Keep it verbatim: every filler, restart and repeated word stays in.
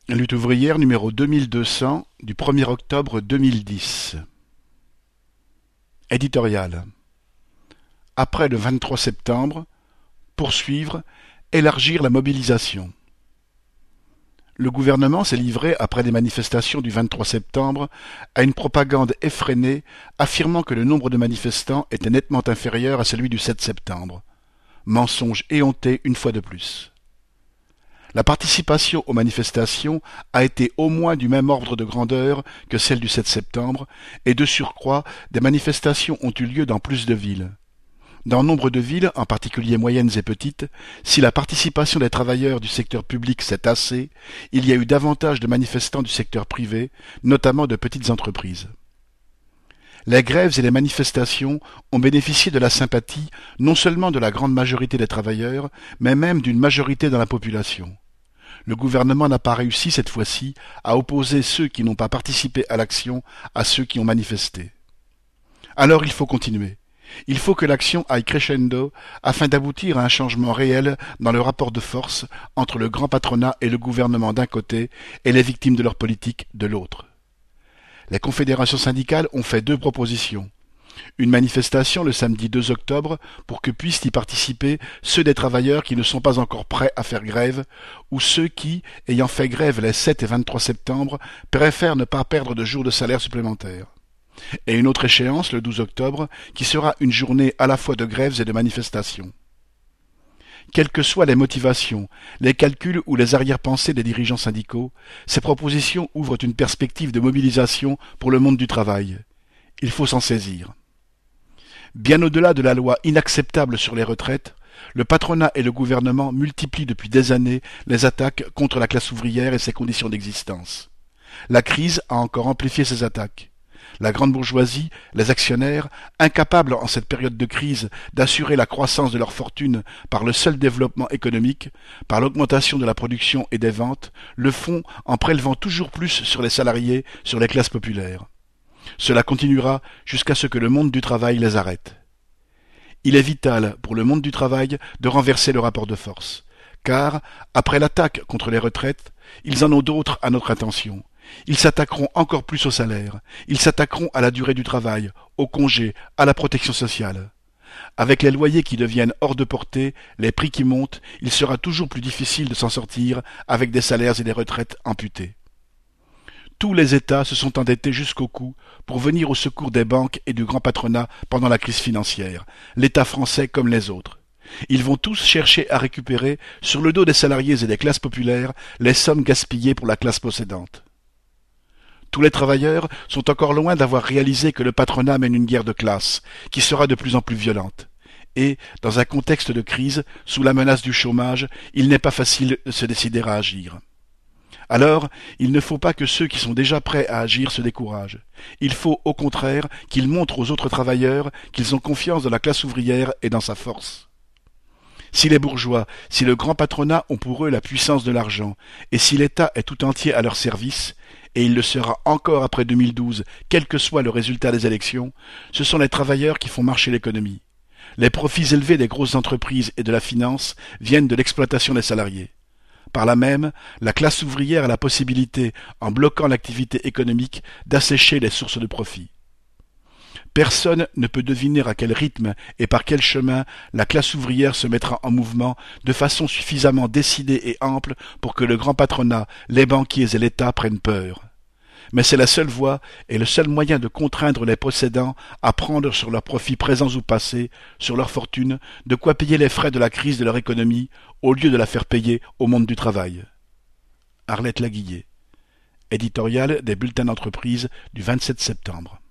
Lutte ouvrière numéro deux mille deux cents du premier octobre deux mille dix. Éditorial. Après le vingt-trois septembre, poursuivre, élargir la mobilisation. Le gouvernement s'est livré, après les manifestations du vingt-trois septembre, à une propagande effrénée affirmant que le nombre de manifestants était nettement inférieur à celui du sept septembre. Mensonge éhonté une fois de plus. La participation aux manifestations a été au moins du même ordre de grandeur que celle du sept septembre, et de surcroît, des manifestations ont eu lieu dans plus de villes. Dans nombre de villes, en particulier moyennes et petites, si la participation des travailleurs du secteur public s'est tassée, il y a eu davantage de manifestants du secteur privé, notamment de petites entreprises. Les grèves et les manifestations ont bénéficié de la sympathie non seulement de la grande majorité des travailleurs, mais même d'une majorité dans la population. Le gouvernement n'a pas réussi cette fois-ci à opposer ceux qui n'ont pas participé à l'action à ceux qui ont manifesté. Alors il faut continuer. Il faut que l'action aille crescendo afin d'aboutir à un changement réel dans le rapport de force entre le grand patronat et le gouvernement d'un côté et les victimes de leur politique de l'autre. Les confédérations syndicales ont fait deux propositions. Une manifestation le samedi deux octobre pour que puissent y participer ceux des travailleurs qui ne sont pas encore prêts à faire grève ou ceux qui, ayant fait grève les sept et vingt-trois septembre, préfèrent ne pas perdre de jours de salaire supplémentaires. Et une autre échéance le douze octobre qui sera une journée à la fois de grèves et de manifestations. Quelles que soient les motivations, les calculs ou les arrière-pensées des dirigeants syndicaux, ces propositions ouvrent une perspective de mobilisation pour le monde du travail. Il faut s'en saisir. Bien au-delà de la loi inacceptable sur les retraites, le patronat et le gouvernement multiplient depuis des années les attaques contre la classe ouvrière et ses conditions d'existence. La crise a encore amplifié ces attaques. La grande bourgeoisie, les actionnaires, incapables en cette période de crise d'assurer la croissance de leur fortune par le seul développement économique, par l'augmentation de la production et des ventes, le font en prélevant toujours plus sur les salariés, sur les classes populaires. Cela continuera jusqu'à ce que le monde du travail les arrête. Il est vital pour le monde du travail de renverser le rapport de force, car, après l'attaque contre les retraites, ils en ont d'autres à notre attention. Ils s'attaqueront encore plus au salaire, ils s'attaqueront à la durée du travail, au congé, à la protection sociale. Avec les loyers qui deviennent hors de portée, les prix qui montent, il sera toujours plus difficile de s'en sortir avec des salaires et des retraites amputés. Tous les États se sont endettés jusqu'au cou pour venir au secours des banques et du grand patronat pendant la crise financière, l'État français comme les autres. Ils vont tous chercher à récupérer, sur le dos des salariés et des classes populaires, les sommes gaspillées pour la classe possédante. Tous les travailleurs sont encore loin d'avoir réalisé que le patronat mène une guerre de classe, qui sera de plus en plus violente. Et, dans un contexte de crise, sous la menace du chômage, il n'est pas facile de se décider à agir. Alors, il ne faut pas que ceux qui sont déjà prêts à agir se découragent. Il faut, au contraire, qu'ils montrent aux autres travailleurs qu'ils ont confiance dans la classe ouvrière et dans sa force. Si les bourgeois, si le grand patronat ont pour eux la puissance de l'argent, et si l'État est tout entier à leur service, et il le sera encore après deux mille douze, quel que soit le résultat des élections, ce sont les travailleurs qui font marcher l'économie. Les profits élevés des grosses entreprises et de la finance viennent de l'exploitation des salariés. Par là même, la classe ouvrière a la possibilité, en bloquant l'activité économique, d'assécher les sources de profit. Personne ne peut deviner à quel rythme et par quel chemin la classe ouvrière se mettra en mouvement de façon suffisamment décidée et ample pour que le grand patronat, les banquiers et l'État prennent peur. Mais c'est la seule voie et le seul moyen de contraindre les possédants à prendre sur leurs profits présents ou passés, sur leur fortune, de quoi payer les frais de la crise de leur économie, au lieu de la faire payer au monde du travail. Arlette Laguillet. Éditorial des bulletins d'entreprise du vingt-sept septembre.